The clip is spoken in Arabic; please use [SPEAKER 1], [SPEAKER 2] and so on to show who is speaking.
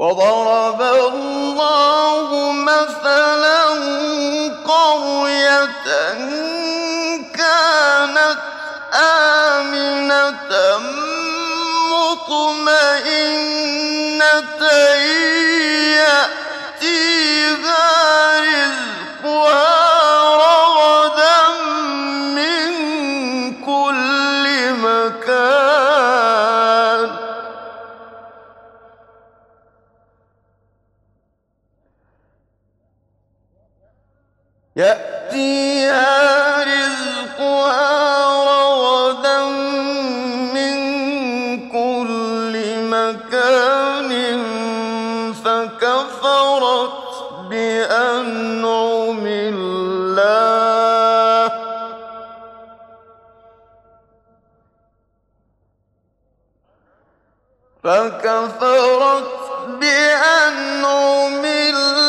[SPEAKER 1] وضرب الله مثلا قرية كانت آمنة مطمئنة يأتيها رزقها رغدا من كل مكان فكفرت بأنعم الله فكفرت بأنعم الله